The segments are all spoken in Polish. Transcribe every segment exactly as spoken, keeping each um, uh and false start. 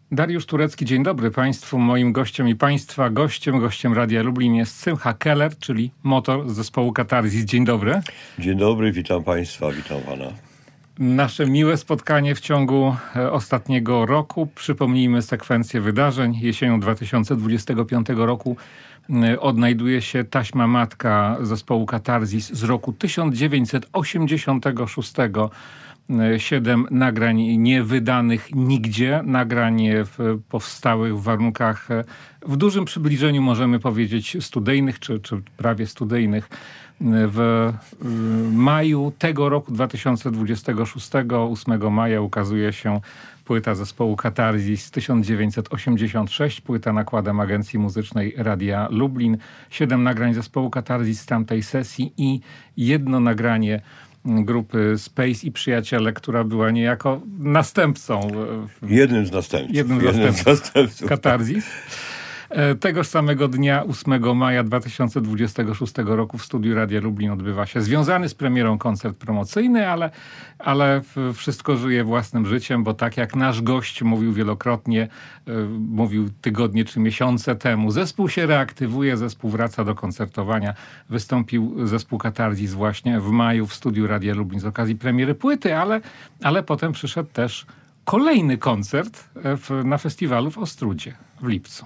Dariusz Turecki, dzień dobry Państwu. Moim gościem i Państwa gościem, gościem Radia Lublin jest Symcha Keller, czyli motor z zespołu Katarzis. Dzień dobry. Dzień dobry, witam Państwa, witam Pana. Nasze miłe spotkanie w ciągu ostatniego roku. Przypomnijmy sekwencję wydarzeń. Jesienią dwa tysiące dwudziestego piątego roku odnajduje się taśma matka zespołu Katarzis z roku tysiąc dziewięćset osiemdziesiątego szóstego. Siedem nagrań niewydanych nigdzie, nagrań powstałych w warunkach w dużym przybliżeniu, możemy powiedzieć, studyjnych, czy, czy prawie studyjnych. W maju tego roku, dwa tysiące dwudziestego szóstego, ósmego maja, ukazuje się płyta zespołu Katarzis tysiąc dziewięćset osiemdziesiąt sześć, płyta nakładem Agencji Muzycznej Radia Lublin. Siedem nagrań zespołu Katarzis z tamtej sesji i jedno nagranie grupy Space i Przyjaciele, która była niejako następcą. Jednym z następców. Jednym z Jednym następców, z następców Katarzis. Tegoż samego dnia, ósmego maja dwa tysiące dwudziestego szóstego roku w studiu Radia Lublin odbywa się związany z premierą koncert promocyjny, ale, ale wszystko żyje własnym życiem, bo tak jak nasz gość mówił wielokrotnie, mówił tygodnie czy miesiące temu, zespół się reaktywuje, zespół wraca do koncertowania. Wystąpił zespół Katarzis właśnie w maju w studiu Radia Lublin z okazji premiery płyty, ale, ale potem przyszedł też kolejny koncert w, na festiwalu w Ostródzie w lipcu.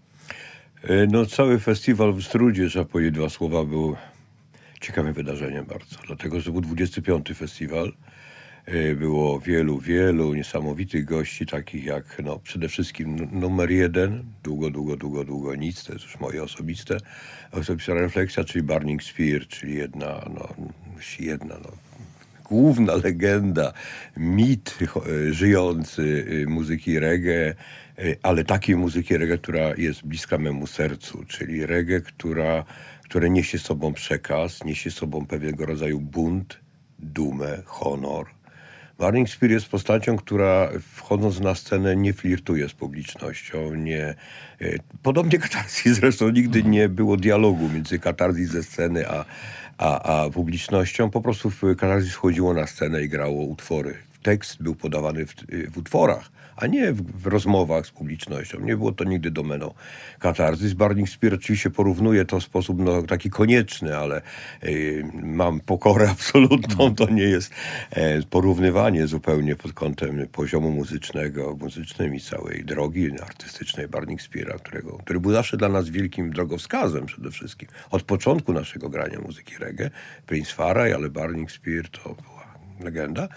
No, cały festiwal w Strudzie, trzeba powiedzieć dwa słowa, był ciekawym wydarzeniem bardzo. Dlatego, że to był dwudziesty piąty festiwal. Było wielu, wielu niesamowitych gości, takich jak no, przede wszystkim numer jeden, długo, długo, długo, długo nic, to jest już moje osobiste, osobista refleksja, czyli Burning Spear, czyli jedna, no, jedna, no, główna legenda, mit żyjący muzyki reggae, ale takiej muzyki reggae, która jest bliska memu sercu, czyli reggae, która, które niesie sobą przekaz, niesie sobą pewnego rodzaju bunt, dumę, honor. Burning Spear jest postacią, która wchodząc na scenę nie flirtuje z publicznością, nie... Podobnie Katarzis, zresztą nigdy nie było dialogu między Katarzis ze sceny a, a, a publicznością. Po prostu Katarzis wchodziło na scenę i grało utwory. Tekst był podawany w, w utworach, a nie w, w rozmowach z publicznością. Nie było to nigdy domeną Katarzis. Burning Spear oczywiście porównuje to w sposób no, taki konieczny, ale y, mam pokorę absolutną. To nie jest e, porównywanie zupełnie pod kątem poziomu muzycznego, muzycznym i całej drogi artystycznej Burning Speara, którego, który był zawsze dla nas wielkim drogowskazem przede wszystkim. Od początku naszego grania muzyki reggae. Prince Farai, ale Burning Spear to była legenda.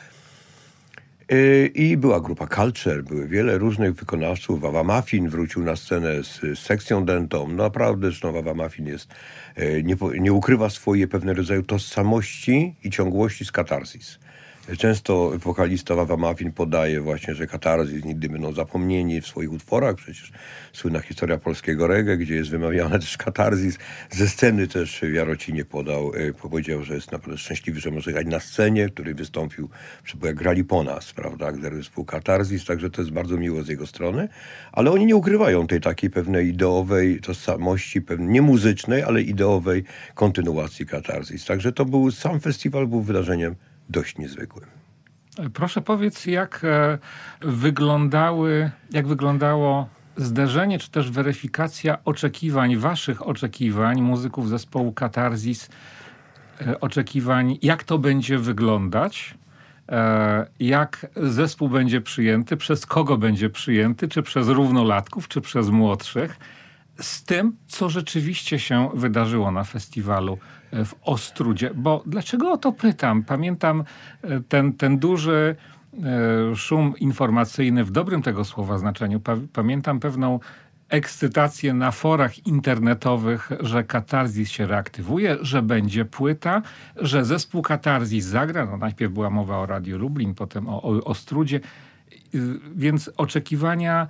I była grupa Culture, były wiele różnych wykonawców. Wawa Muffin wrócił na scenę z, z sekcją dentą. No naprawdę, zresztą Wawa Muffin jest, nie, nie ukrywa swojej pewnego rodzaju tożsamości i ciągłości z Katarzis. Często wokalista Wawa Muffin podaje właśnie, że Katarzis nigdy będą zapomnieni w swoich utworach. Przecież słynna historia polskiego reggae, gdzie jest wymawiane też Katarzis. Ze sceny też w Jarocinie podał, powiedział, że jest naprawdę szczęśliwy, że może grać na scenie, który wystąpił, jak grali po nas, prawda, gdy zespół Katarzis, także to jest bardzo miło z jego strony. Ale oni nie ukrywają tej takiej pewnej ideowej tożsamości, pewnej nie muzycznej, ale ideowej kontynuacji Katarzis. Także to był, sam festiwal był wydarzeniem dość niezwykłym. Proszę powiedz, jak wyglądały, jak wyglądało zderzenie, czy też weryfikacja oczekiwań, waszych oczekiwań, muzyków zespołu Katarzis, oczekiwań, jak to będzie wyglądać, jak zespół będzie przyjęty, przez kogo będzie przyjęty, czy przez równolatków, czy przez młodszych, z tym, co rzeczywiście się wydarzyło na festiwalu w Ostródzie. Bo dlaczego o to pytam? Pamiętam ten, ten duży szum informacyjny w dobrym tego słowa znaczeniu. Pamiętam pewną ekscytację na forach internetowych, że Katarzis się reaktywuje, że będzie płyta, że zespół Katarzis zagra. No, najpierw była mowa o Radiu Lublin, potem o, o Ostródzie. Więc oczekiwania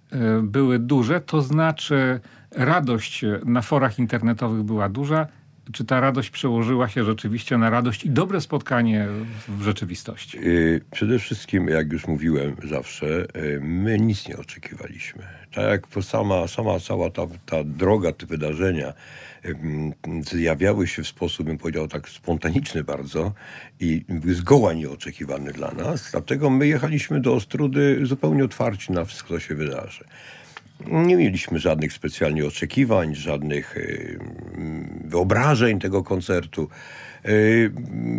były duże, to znaczy radość na forach internetowych była duża. Czy ta radość przełożyła się rzeczywiście na radość i dobre spotkanie w rzeczywistości? Przede wszystkim, jak już mówiłem zawsze, my nic nie oczekiwaliśmy. Tak jak sama, sama cała ta, ta droga, te wydarzenia zjawiały się w sposób, bym powiedział, tak spontaniczny bardzo i zgoła nieoczekiwany dla nas. Dlatego my jechaliśmy do Ostródy zupełnie otwarci na wszystko, co się wydarzy. Nie mieliśmy żadnych specjalnie oczekiwań, żadnych y, wyobrażeń tego koncertu. Y,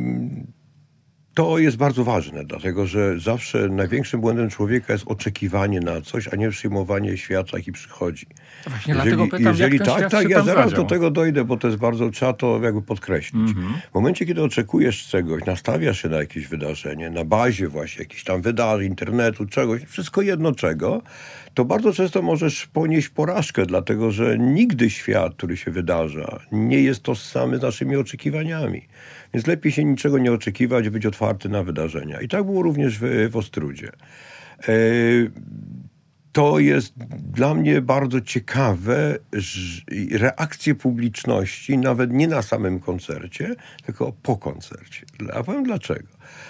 to jest bardzo ważne, dlatego że zawsze największym błędem człowieka jest oczekiwanie na coś, a nie przyjmowanie świata, jaki przychodzi. Właśnie jeżeli, dlatego pytam, jeżeli jak ten tak, świat tak, się ja tam zaraz zadział. do tego dojdę, bo to jest bardzo, trzeba to jakby podkreślić. Mm-hmm. W momencie, kiedy oczekujesz czegoś, nastawiasz się na jakieś wydarzenie, na bazie właśnie jakichś tam wydarzeń, internetu, czegoś, wszystko jedno czego, to bardzo często możesz ponieść porażkę, dlatego że nigdy świat, który się wydarza, nie jest tożsamy z naszymi oczekiwaniami. Więc lepiej się niczego nie oczekiwać, być otwarty na wydarzenia. I tak było również w, w Ostródzie. E, to jest dla mnie bardzo ciekawe, że reakcje publiczności, nawet nie na samym koncercie, tylko po koncercie. A powiem dlaczego.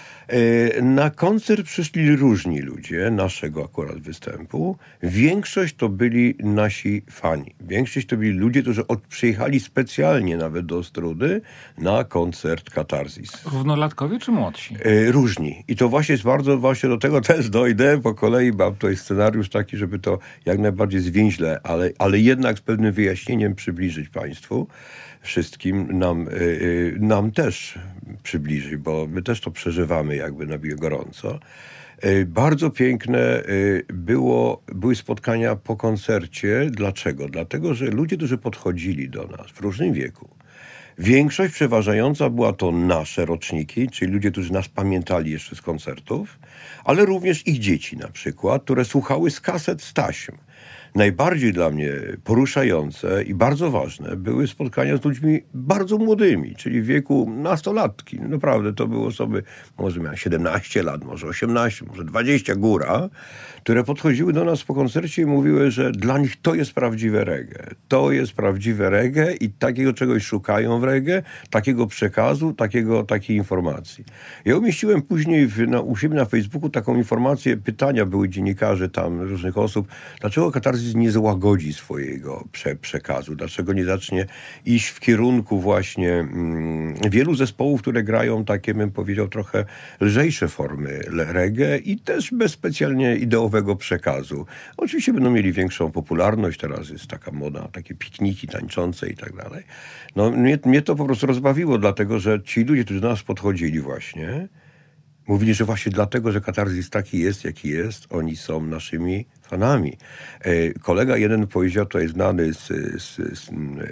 Na koncert przyszli różni ludzie, naszego akurat występu. Większość to byli nasi fani. Większość to byli ludzie, którzy od, przyjechali specjalnie nawet do Ostródy na koncert Katarzis. Równolatkowie czy młodsi? Różni. I to właśnie jest bardzo, właśnie do tego też dojdę. Po kolei mam tutaj scenariusz taki, żeby to jak najbardziej zwięźle, ale, ale jednak z pewnym wyjaśnieniem przybliżyć Państwu. Wszystkim nam, yy, nam też przybliżyć, bo my też to przeżywamy jakby na gorąco. Yy, bardzo piękne yy, było, były spotkania po koncercie. Dlaczego? Dlatego, że ludzie, którzy podchodzili do nas w różnym wieku, większość przeważająca była to nasze roczniki, czyli ludzie, którzy nas pamiętali jeszcze z koncertów, ale również ich dzieci na przykład, które słuchały z kaset z taśm. Najbardziej dla mnie poruszające i bardzo ważne były spotkania z ludźmi bardzo młodymi, czyli w wieku nastolatki. Naprawdę to były osoby, może miały siedemnaście lat, może osiemnaście, może dwadzieścia góra, które podchodziły do nas po koncercie i mówiły, że dla nich to jest prawdziwe reggae. To jest prawdziwe reggae i takiego czegoś szukają w reggae, takiego przekazu, takiego, takiej informacji. Ja umieściłem później w, na, u siebie na Facebooku taką informację, pytania były dziennikarzy tam, różnych osób, dlaczego Katarzis nie złagodzi swojego prze, przekazu, dlaczego nie zacznie iść w kierunku właśnie mm, wielu zespołów, które grają takie, bym powiedział, trochę lżejsze formy reggae i też bez specjalnie ideowego przekazu. Oczywiście będą mieli większą popularność, teraz jest taka moda, takie pikniki tańczące i tak dalej. No mnie, mnie to po prostu rozbawiło, dlatego że ci ludzie, którzy do nas podchodzili właśnie, mówili, że właśnie dlatego, że Katarzis taki jest, jaki jest, oni są naszymi fanami. E, kolega jeden powiedział, to jest znany z, z, z,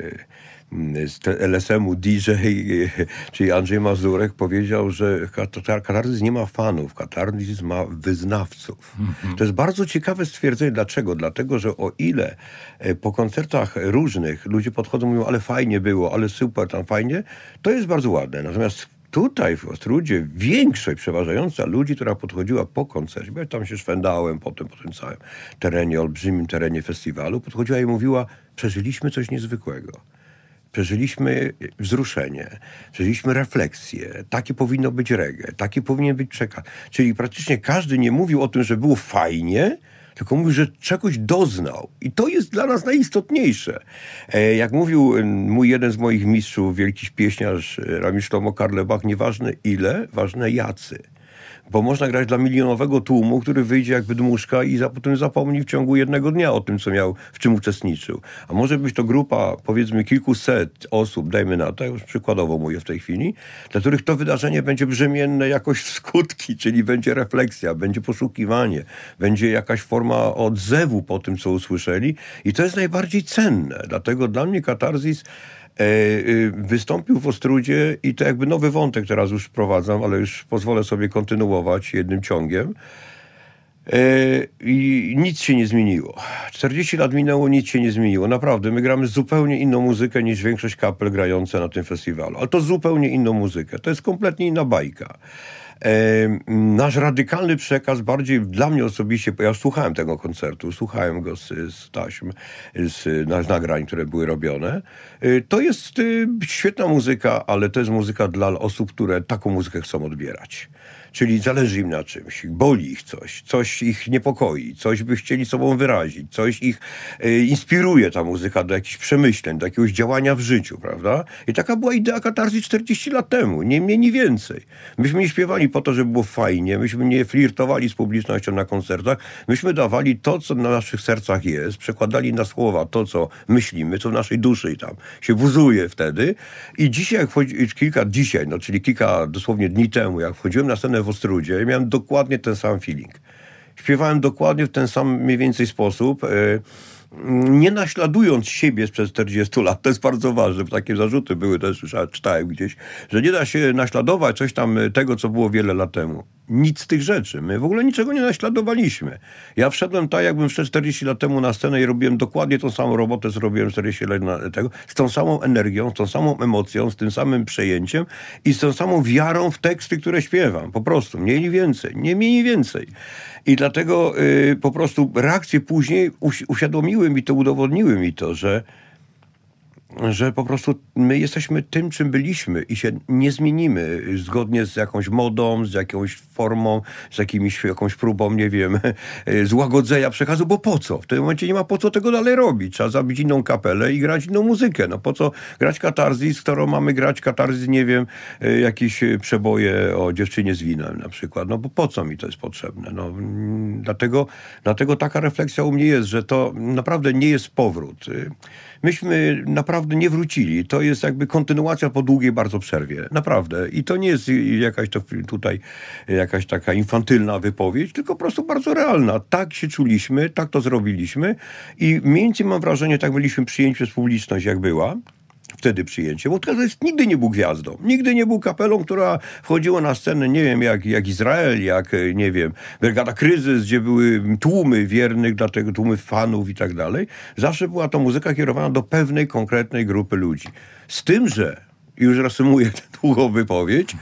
z L S M u D J, czyli Andrzej Mazurek, powiedział, że Katarzis nie ma fanów, Katarzis ma wyznawców. Mm-hmm. To jest bardzo ciekawe stwierdzenie. Dlaczego? Dlatego, że o ile po koncertach różnych ludzie podchodzą i mówią, ale fajnie było, ale super, tam fajnie, to jest bardzo ładne. Natomiast tutaj w Ostródzie większość przeważająca ludzi, która podchodziła po koncercie, bo ja tam się szwendałem potem po tym całym terenie, olbrzymim terenie festiwalu, podchodziła i mówiła, przeżyliśmy coś niezwykłego. Przeżyliśmy wzruszenie, przeżyliśmy refleksję. Takie powinno być reggae, taki powinien być przekaz. Czyli praktycznie każdy nie mówił o tym, że było fajnie, tylko mówił, że czegoś doznał. I to jest dla nas najistotniejsze. E, jak mówił mój jeden z moich mistrzów, wielki pieśniarz Rami Szlomo Karlebach, nieważne ile, ważne jacy. Bo można grać dla milionowego tłumu, który wyjdzie jak wydmuszka i za, potem zapomni w ciągu jednego dnia o tym, co miał, w czym uczestniczył. A może być to grupa, powiedzmy, kilkuset osób, dajmy na to, już przykładowo mówię w tej chwili, dla których to wydarzenie będzie brzemienne jakoś w skutki, czyli będzie refleksja, będzie poszukiwanie, będzie jakaś forma odzewu po tym, co usłyszeli. I to jest najbardziej cenne. Dlatego dla mnie Katarzis wystąpił w Ostródzie i to jakby nowy wątek teraz już wprowadzam, ale już pozwolę sobie kontynuować jednym ciągiem. I nic się nie zmieniło. czterdzieści lat minęło, nic się nie zmieniło. Naprawdę, my gramy zupełnie inną muzykę niż większość kapel grająca na tym festiwalu. Ale to zupełnie inną muzykę. To jest kompletnie inna bajka. nasz radykalny przekaz, bardziej dla mnie osobiście, bo ja słuchałem tego koncertu, słuchałem go z, z taśm, z, z nagrań, które były robione. To jest świetna muzyka, ale to jest muzyka dla osób, które taką muzykę chcą odbierać. Czyli zależy im na czymś, boli ich coś, coś ich niepokoi, coś by chcieli sobą wyrazić, coś ich e, inspiruje ta muzyka do jakichś przemyśleń, do jakiegoś działania w życiu, prawda? I taka była idea katarzis czterdzieści lat temu, nie mniej, nie więcej. Myśmy nie śpiewali po to, żeby było fajnie, myśmy nie flirtowali z publicznością na koncertach, myśmy dawali to, co na naszych sercach jest, przekładali na słowa to, co myślimy, co w naszej duszy tam się buzuje wtedy. I dzisiaj, jak wchodzi, kilka, dzisiaj, no czyli kilka dosłownie dni temu, jak wchodziłem na scenę w Ostródzie, miałem dokładnie ten sam feeling. Śpiewałem dokładnie w ten sam mniej więcej sposób, nie naśladując siebie sprzed czterdziestu lat. To jest bardzo ważne, bo takie zarzuty były, też czytałem gdzieś, że nie da się naśladować coś tam tego, co było wiele lat temu. Nic z tych rzeczy. My w ogóle niczego nie naśladowaliśmy. Ja wszedłem tak, jakbym wszedł czterdzieści lat temu na scenę i robiłem dokładnie tą samą robotę, co robiłem czterdzieści lat na tego, z tą samą energią, z tą samą emocją, z tym samym przejęciem i z tą samą wiarą w teksty, które śpiewam. Po prostu. Mniej ni więcej. Nie mniej ni więcej. I dlatego y, po prostu reakcje później uś- uświadomiły mi to, udowodniły mi to, że że po prostu my jesteśmy tym, czym byliśmy i się nie zmienimy zgodnie z jakąś modą, z jakąś formą, z jakimiś, jakąś próbą, nie wiem, złagodzenia przekazu, bo po co? W tym momencie nie ma po co tego dalej robić. Trzeba zabić inną kapelę i grać inną muzykę. No po co grać katarzis, którą mamy grać katarzis, nie wiem, jakieś przeboje o dziewczynie z winem na przykład. No bo po co mi to jest potrzebne? No, dlatego, dlatego taka refleksja u mnie jest, że to naprawdę nie jest powrót. Myśmy naprawdę nie wrócili. To jest jakby kontynuacja po długiej bardzo przerwie. Naprawdę. I to nie jest jakaś to tutaj jakaś taka infantylna wypowiedź, tylko po prostu bardzo realna. Tak się czuliśmy, tak to zrobiliśmy i mniej więcej mam wrażenie, tak byliśmy przyjęci przez publiczność, jak była. Wtedy przyjęcie, bo Katarzys nigdy nie był gwiazdą. Nigdy nie był kapelą, która wchodziła na scenę, nie wiem, jak, jak Izrael, jak, nie wiem, Brygada Kryzys, gdzie były tłumy wiernych, dlatego tłumy fanów i tak dalej. Zawsze była to muzyka kierowana do pewnej, konkretnej grupy ludzi. Z tym, że, już reasumuję tę długą wypowiedź,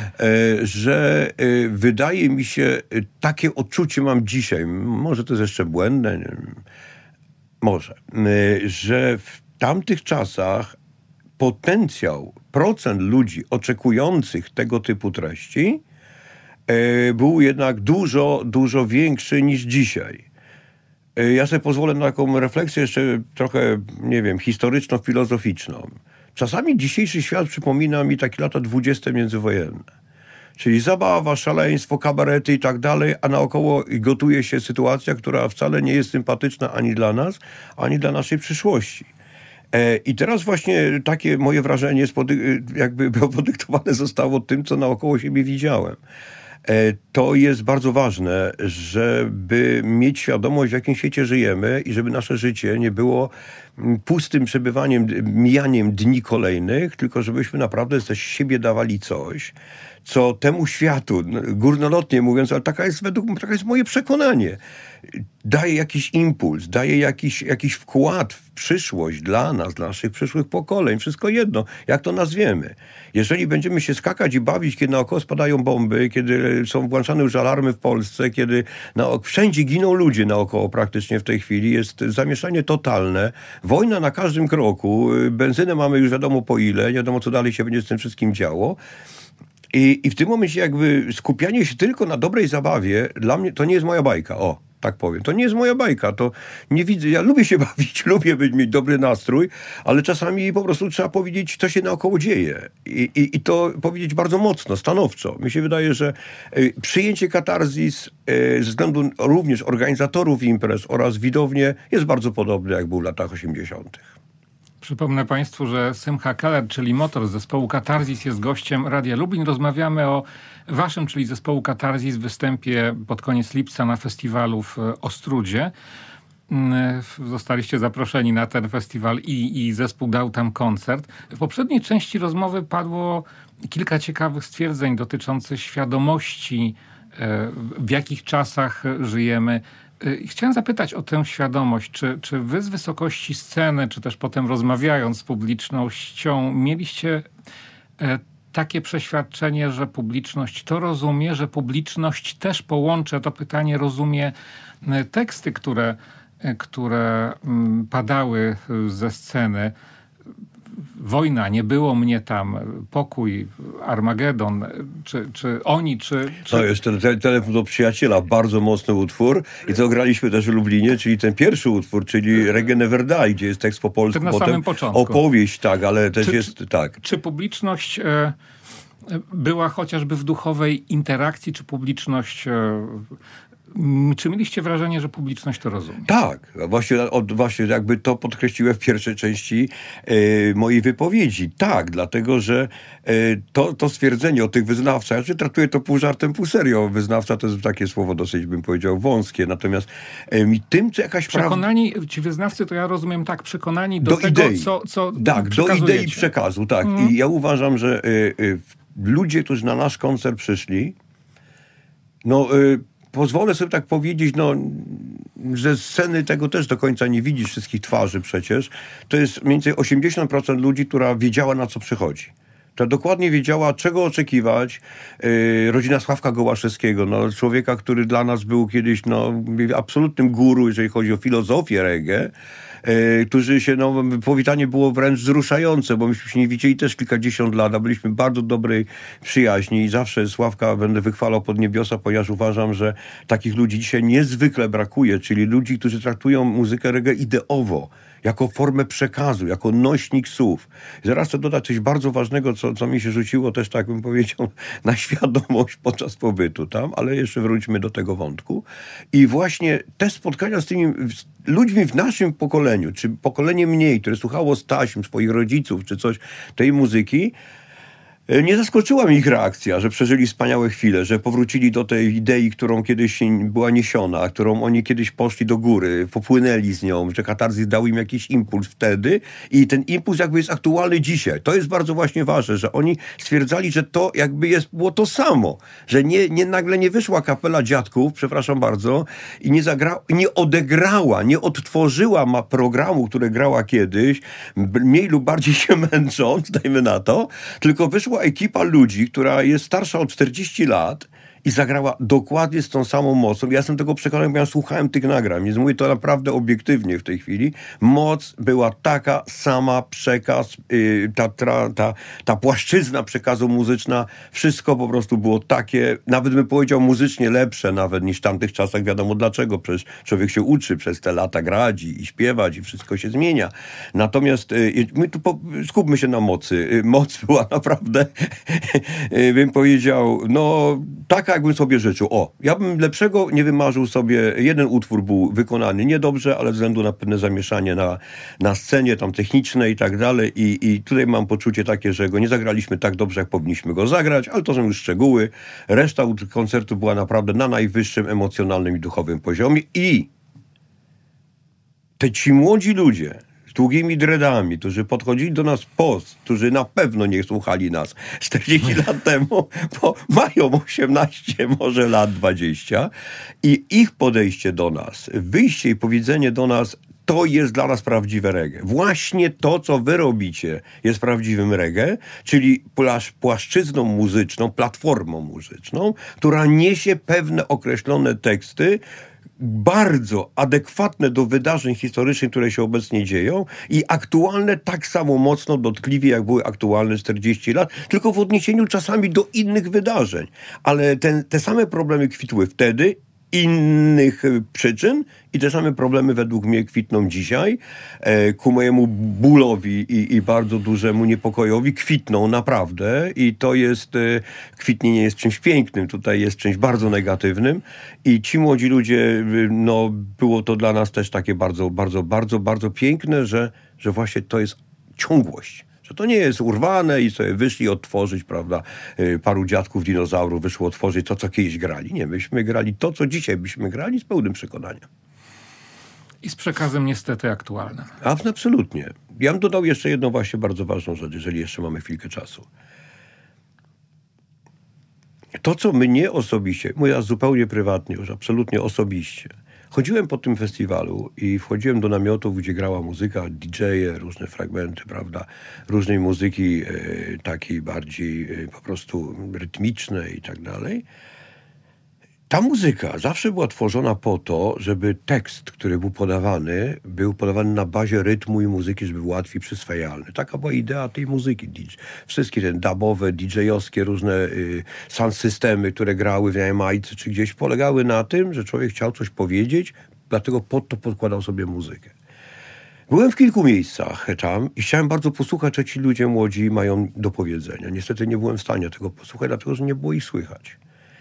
że wydaje mi się, takie odczucie mam dzisiaj, może to jest jeszcze błędne, może, że w tamtych czasach potencjał, procent ludzi oczekujących tego typu treści e, był jednak dużo, dużo większy niż dzisiaj. E, ja sobie pozwolę na taką refleksję jeszcze trochę, nie wiem, historyczno-filozoficzną. Czasami dzisiejszy świat przypomina mi takie lata dwudzieste międzywojenne. Czyli zabawa, szaleństwo, kabarety i tak dalej, a naokoło gotuje się sytuacja, która wcale nie jest sympatyczna ani dla nas, ani dla naszej przyszłości. I teraz właśnie takie moje wrażenie jakby podyktowane zostało tym, co naokoło siebie widziałem. To jest bardzo ważne, żeby mieć świadomość, w jakim świecie żyjemy i żeby nasze życie nie było pustym przebywaniem, mijaniem dni kolejnych, tylko żebyśmy naprawdę z siebie dawali coś, co temu światu, górnolotnie mówiąc, ale taka jest według taka jest moje przekonanie, daje jakiś impuls, daje jakiś, jakiś wkład w przyszłość dla nas, dla naszych przyszłych pokoleń. Wszystko jedno, jak to nazwiemy. Jeżeli będziemy się skakać i bawić, kiedy naokoło spadają bomby, kiedy są włączane już alarmy w Polsce, kiedy na, wszędzie giną ludzie naokoło praktycznie w tej chwili, jest zamieszanie totalne, wojna na każdym kroku, benzynę mamy już wiadomo po ile, nie wiadomo co dalej się będzie z tym wszystkim działo. I, I w tym momencie jakby skupianie się tylko na dobrej zabawie, dla mnie to nie jest moja bajka, o, tak powiem. To nie jest moja bajka, to nie widzę, ja lubię się bawić, lubię być, mieć dobry nastrój, ale czasami po prostu trzeba powiedzieć, co się naokoło dzieje. I, i, i to powiedzieć bardzo mocno, stanowczo. Mi się wydaje, że y, przyjęcie katarzis y, ze względu również organizatorów imprez oraz widownie jest bardzo podobne, jak był w latach osiemdziesiątych. Przypomnę Państwu, że Symcha Keller, czyli motor z zespołu Katarzis, jest gościem Radia Lublin. Rozmawiamy o waszym, czyli zespołu Katarzis, występie pod koniec lipca na festiwalu w Ostródzie. Zostaliście zaproszeni na ten festiwal i, i zespół dał tam koncert. W poprzedniej części rozmowy padło kilka ciekawych stwierdzeń dotyczących świadomości, w jakich czasach żyjemy. Chciałem zapytać o tę świadomość. Czy, czy wy z wysokości sceny, czy też potem rozmawiając z publicznością, mieliście takie przeświadczenie, że publiczność to rozumie, że publiczność też połączę to pytanie, rozumie teksty, które, które padały ze sceny. Wojna, nie było mnie tam, pokój, Armagedon, czy, czy oni, czy... czy... To jest ten, ten telefon do przyjaciela, bardzo mocny utwór i to graliśmy też w Lublinie, czyli ten pierwszy utwór, czyli Reggae Never Die, gdzie jest tekst po polsku, na potem samym początku. Opowieść, tak, ale też czy, jest, tak. Czy publiczność e, była chociażby w duchowej interakcji, czy publiczność... E, Czy mieliście wrażenie, że publiczność to rozumie? Tak, właśnie, od, właśnie jakby to podkreśliłem w pierwszej części e, mojej wypowiedzi. Tak, dlatego, że e, to, to stwierdzenie o tych wyznawcach, ja traktuję to pół żartem, pół serio. Wyznawca to jest takie słowo dosyć, bym powiedział, wąskie. Natomiast e, mi tym, co jakaś Przekonani, prawda... ci wyznawcy, to ja rozumiem tak, przekonani do, do tego, idei. co, co Tak, do idei przekazu, tak. Mm. I ja uważam, że e, e, ludzie, którzy na nasz koncert przyszli, no... E, pozwolę sobie tak powiedzieć, no, że sceny tego też do końca nie widzisz, wszystkich twarzy przecież. To jest mniej więcej osiemdziesiąt procent ludzi, która wiedziała, na co przychodzi. Która dokładnie wiedziała, czego oczekiwać. Yy, rodzina Sławka Gołaszewskiego, no, człowieka, który dla nas był kiedyś no, absolutnym guru, jeżeli chodzi o filozofię reggae, yy, którzy się, no, powitanie było wręcz wzruszające, bo myśmy się nie widzieli też kilkadziesiąt lat, a byliśmy bardzo dobrej przyjaźni i zawsze Sławka będę wychwalał pod niebiosa, ponieważ uważam, że takich ludzi dzisiaj niezwykle brakuje, czyli ludzi, którzy traktują muzykę reggae ideowo, jako formę przekazu, jako nośnik słów. Zaraz chcę dodać coś bardzo ważnego, co, co mi się rzuciło też, tak bym powiedział, na świadomość podczas pobytu tam, ale jeszcze wróćmy do tego wątku. I właśnie te spotkania z tymi ludźmi w naszym pokoleniu, czy pokolenie mniej, które słuchało z taśm swoich rodziców, czy coś tej muzyki, nie zaskoczyła mnie ich reakcja, że przeżyli wspaniałe chwile, że powrócili do tej idei, którą kiedyś była niesiona, którą oni kiedyś poszli do góry, popłynęli z nią, że katarzys dał im jakiś impuls wtedy i ten impuls jakby jest aktualny dzisiaj. To jest bardzo właśnie ważne, że oni stwierdzali, że to jakby jest, było to samo, że nie, nie nagle nie wyszła kapela dziadków, przepraszam bardzo, i nie zagrała, nie odegrała, nie odtworzyła ma programu, które grała kiedyś, mniej lub bardziej się męcząc, dajmy na to, tylko wyszła ekipa ludzi, która jest starsza o czterdzieści lat i zagrała dokładnie z tą samą mocą. Ja jestem tego przekonany, bo ja słuchałem tych nagrań, więc mówię to naprawdę obiektywnie w tej chwili. Moc była taka sama, przekaz, yy, ta, ta, ta, ta płaszczyzna przekazu muzyczna, wszystko po prostu było takie, nawet bym powiedział muzycznie lepsze nawet niż w tamtych czasach. Wiadomo dlaczego, przecież człowiek się uczy przez te lata grać i, i śpiewać i wszystko się zmienia. Natomiast yy, my tu po, skupmy się na mocy. Yy, moc była naprawdę, yy, bym powiedział, no taka jakbym sobie życzył. O, ja bym lepszego nie wymarzył sobie. Jeden utwór był wykonany niedobrze, ale ze względu na pewne zamieszanie na, na scenie tam technicznej i tak dalej. I, I tutaj mam poczucie takie, że go nie zagraliśmy tak dobrze, jak powinniśmy go zagrać, ale to są już szczegóły. Reszta koncertu była naprawdę na najwyższym emocjonalnym i duchowym poziomie. I te ci młodzi ludzie długimi dreadami, którzy podchodzili do nas post, którzy na pewno nie słuchali nas czterdzieści lat temu, bo mają osiemnaście, może lat dwadzieścia i ich podejście do nas, wyjście i powiedzenie do nas, to jest dla nas prawdziwe reggae. Właśnie to, co wy robicie, jest prawdziwym reggae, czyli płaszczyzną muzyczną, platformą muzyczną, która niesie pewne określone teksty, bardzo adekwatne do wydarzeń historycznych, które się obecnie dzieją i aktualne tak samo mocno, dotkliwie, jak były aktualne czterdzieści lat, tylko w odniesieniu czasami do innych wydarzeń. Ale ten, te same problemy kwitły wtedy, innych przyczyn i te same problemy według mnie kwitną dzisiaj. E, ku mojemu bólowi i, i bardzo dużemu niepokojowi kwitną naprawdę i to jest, e, kwitnienie jest czymś pięknym, tutaj jest czymś bardzo negatywnym i ci młodzi ludzie, no było to dla nas też takie bardzo, bardzo, bardzo, bardzo piękne, że, że właśnie to jest ciągłość. Że to nie jest urwane i sobie wyszli odtworzyć, prawda, paru dziadków dinozaurów wyszło otworzyć to, co kiedyś grali. Nie, myśmy grali to, co dzisiaj byśmy grali z pełnym przekonaniem. I z przekazem niestety aktualnym. A, absolutnie. Ja bym dodał jeszcze jedną właśnie bardzo ważną rzecz, jeżeli jeszcze mamy chwilkę czasu. To, co mnie osobiście, mówię zupełnie prywatnie, już absolutnie osobiście, chodziłem po tym festiwalu i wchodziłem do namiotów, gdzie grała muzyka, didżeje, różne fragmenty, prawda, różnej muzyki e, takiej bardziej e, po prostu rytmicznej i tak dalej. Ta muzyka zawsze była tworzona po to, żeby tekst, który był podawany, był podawany na bazie rytmu i muzyki, żeby był łatwiej przyswajalny. Taka była idea tej muzyki. Wszystkie te dubowe, didżejowskie różne y, sound systemy, które grały w Jamajce czy gdzieś, polegały na tym, że człowiek chciał coś powiedzieć, dlatego pod to podkładał sobie muzykę. Byłem w kilku miejscach tam i chciałem bardzo posłuchać, co ci ludzie młodzi mają do powiedzenia. Niestety nie byłem w stanie tego posłuchać, dlatego że nie było ich słychać.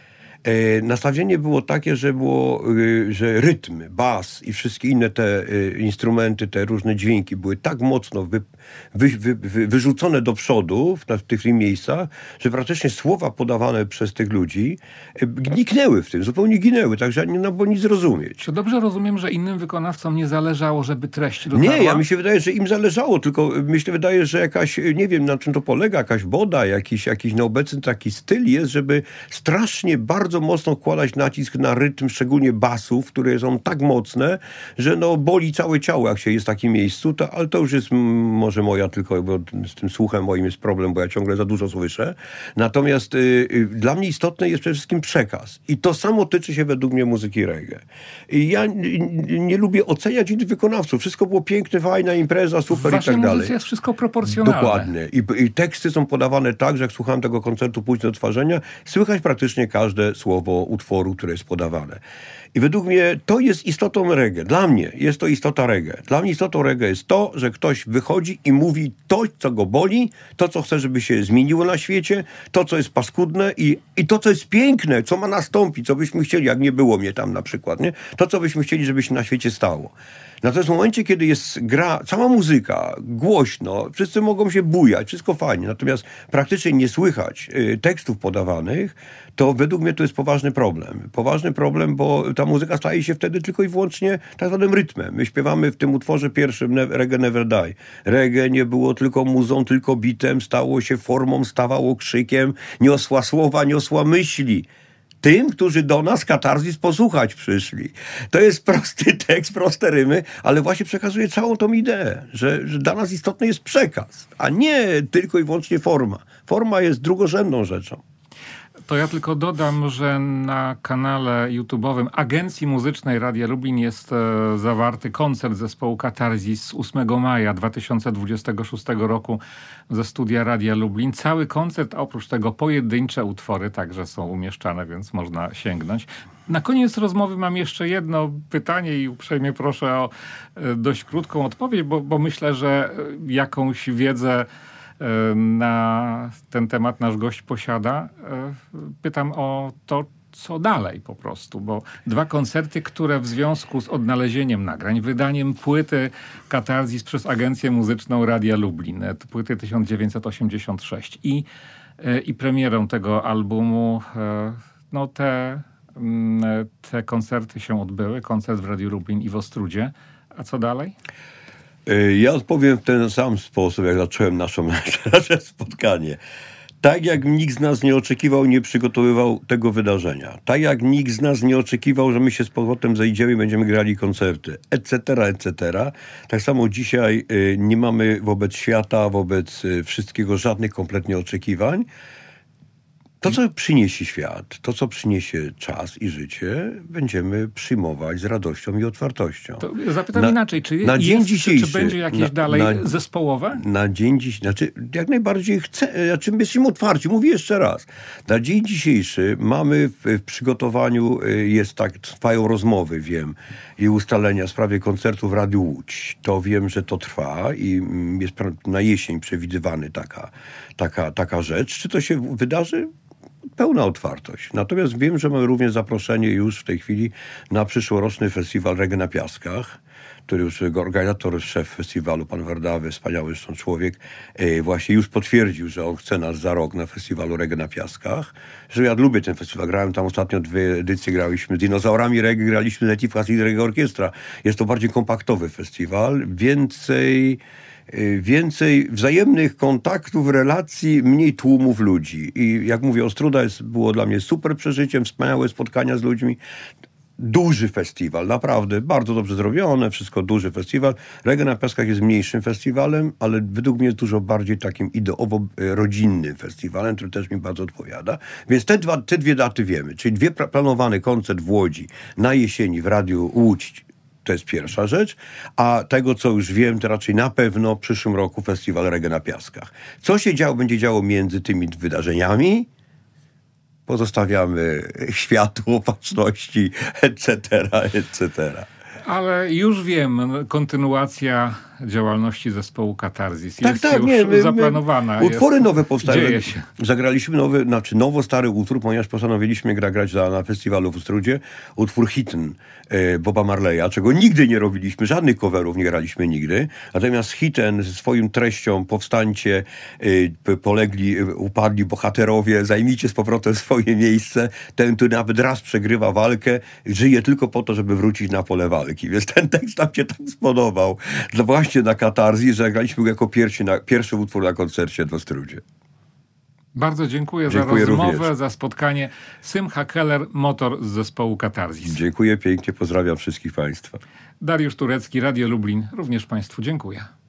E, nastawienie było takie, że było, y, że rytmy, bas i wszystkie inne te y, instrumenty, te różne dźwięki były tak mocno wy, wy, wy, wy, wyrzucone do przodu w, na, w tych miejscach, że praktycznie słowa podawane przez tych ludzi y, niknęły w tym, zupełnie ginęły, także nie było nic zrozumieć. Czy dobrze rozumiem, że innym wykonawcom nie zależało, żeby treść dotarła? Nie, ja mi się wydaje, że im zależało, tylko mi się wydaje, że jakaś, nie wiem na czym to polega, jakaś woda, jakiś, jakiś nieobecny taki styl jest, żeby strasznie bardzo mocno kładać nacisk na rytm, szczególnie basów, które są tak mocne, że no boli całe ciało, jak się jest w takim miejscu, to, ale to już jest m, może moja tylko, bo z tym słuchem moim jest problem, bo ja ciągle za dużo słyszę. Natomiast y, y, dla mnie istotny jest przede wszystkim przekaz. I to samo tyczy się według mnie muzyki reggae. I ja n, n, nie lubię oceniać innych wykonawców. Wszystko było piękne, fajna impreza, super i tak dalej. W waszej muzyce jest wszystko proporcjonalne. Dokładnie. I, I teksty są podawane tak, że jak słuchałem tego koncertu później do odtwarzania, słychać praktycznie każde słowo utworu, które jest podawane. I według mnie to jest istotą reggae. Dla mnie jest to istota reggae. Dla mnie istotą reggae jest to, że ktoś wychodzi i mówi to, co go boli, to, co chce, żeby się zmieniło na świecie, to, co jest paskudne i, i to, co jest piękne, co ma nastąpić, co byśmy chcieli, jak nie było mnie tam na przykład, nie? To, co byśmy chcieli, żeby się na świecie stało. Natomiast w momencie, kiedy jest gra, cała muzyka, głośno, wszyscy mogą się bujać, wszystko fajnie, natomiast praktycznie nie słychać y, tekstów podawanych, to według mnie to jest poważny problem. Poważny problem, bo ta muzyka staje się wtedy tylko i wyłącznie tak zwanym rytmem. My śpiewamy w tym utworze pierwszym ne- Reggae Never Die. Reggae nie było tylko muzą, tylko bitem, stało się formą, stawało krzykiem, niosła słowa, niosła myśli. Tym, którzy do nas katarzis posłuchać przyszli. To jest prosty tekst, proste rymy, ale właśnie przekazuje całą tą ideę, że, że dla nas istotny jest przekaz, a nie tylko i wyłącznie forma. Forma jest drugorzędną rzeczą. To ja tylko dodam, że na kanale YouTube'owym Agencji Muzycznej Radia Lublin jest e, zawarty koncert zespołu Katarzis z ósmego maja dwa tysiące dwudziestego szóstego roku ze studia Radia Lublin. Cały koncert, a oprócz tego pojedyncze utwory także są umieszczane, więc można sięgnąć. Na koniec rozmowy mam jeszcze jedno pytanie i uprzejmie proszę o e, dość krótką odpowiedź, bo, bo myślę, że jakąś wiedzę na ten temat nasz gość posiada. Pytam o to, co dalej po prostu, bo dwa koncerty, które w związku z odnalezieniem nagrań, wydaniem płyty Katarzis przez Agencję Muzyczną Radia Lublin, płyty tysiąc dziewięćset osiemdziesiąt sześć i, i premierą tego albumu, no te, te koncerty się odbyły, koncert w Radiu Lublin i w Ostródzie. A co dalej? Ja odpowiem w ten sam sposób, jak zacząłem naszą, nasze spotkanie. Tak jak nikt z nas nie oczekiwał, nie przygotowywał tego wydarzenia. Tak jak nikt z nas nie oczekiwał, że my się z powrotem zejdziemy i będziemy grali koncerty, et cetera, et cetera. Tak samo dzisiaj y, nie mamy wobec świata, wobec y, wszystkiego żadnych kompletnie oczekiwań. To, co przyniesie świat, to, co przyniesie czas i życie, będziemy przyjmować z radością i otwartością. To zapytam na, inaczej, czy, na jest, dzień dzisiejszy, czy będzie jakieś na, dalej na, zespołowe? Na dzień dzisiejszy, znaczy jak najbardziej chcę, znaczy jesteśmy otwarci, mówię jeszcze raz. Na dzień dzisiejszy mamy w, w przygotowaniu, jest tak, trwają rozmowy, wiem, i ustalenia w sprawie koncertu w Radiu Łódź. To wiem, że to trwa i jest na jesień przewidywany taka, taka, taka rzecz. Czy to się wydarzy? Pełna otwartość. Natomiast wiem, że mamy również zaproszenie już w tej chwili na przyszłoroczny festiwal Reggae na Piaskach, który już organizator, szef festiwalu, pan Wardawy, wspaniały zresztą człowiek, e, właśnie już potwierdził, że on chce nas za rok na festiwalu Reggae na Piaskach. Że ja lubię ten festiwal. Grałem tam ostatnio dwie edycje, graliśmy z dinozaurami reggae, graliśmy z Native Classic Reggae Orkiestra. Jest to bardziej kompaktowy festiwal. Więcej... Więcej wzajemnych kontaktów, relacji, mniej tłumów ludzi. I jak mówię, Ostróda jest, było dla mnie super przeżyciem, wspaniałe spotkania z ludźmi. duży festiwal, naprawdę, bardzo dobrze zrobione, wszystko duży festiwal. Reggae na Piaskach jest mniejszym festiwalem, ale według mnie jest dużo bardziej takim ideowo-rodzinnym festiwalem, który też mi bardzo odpowiada. Więc te, dwa, te dwie daty wiemy, czyli dwie planowany koncert w Łodzi na jesieni w Radiu Łódź, to jest pierwsza rzecz, a tego, co już wiem, to raczej na pewno w przyszłym roku festiwal Reggae na Piaskach. Co się działo, będzie działo między tymi wydarzeniami? Pozostawiamy światu opatrzności, et cetera, et cetera. Ale już wiem, kontynuacja działalności zespołu Katarzys tak, jest tak, już nie, my, zaplanowana. My, utwory jest, nowe powstają. Dzieje się. Zagraliśmy nowy, znaczy nowo-stary utwór, ponieważ postanowiliśmy gra, grać na, na festiwalu w Strudzie. Utwór Hitten e, Boba Marleya, czego nigdy nie robiliśmy, żadnych coverów nie graliśmy nigdy. Natomiast Hitten ze swoją treścią powstańcie, e, polegli, e, upadli bohaterowie, zajmijcie z powrotem swoje miejsce. Ten, który nawet raz przegrywa walkę, żyje tylko po to, żeby wrócić na pole walki. Więc ten tekst nam się tak spodobał. Dla właśnie na Katarzys, że graliśmy go jako pierwszy, na, pierwszy utwór na koncercie w Strudzie. Bardzo dziękuję, dziękuję za rozmowę, również. za spotkanie. Symcha Keller, motor z zespołu Katarzys. Dziękuję pięknie, pozdrawiam wszystkich Państwa. Dariusz Turecki, Radio Lublin, również Państwu dziękuję.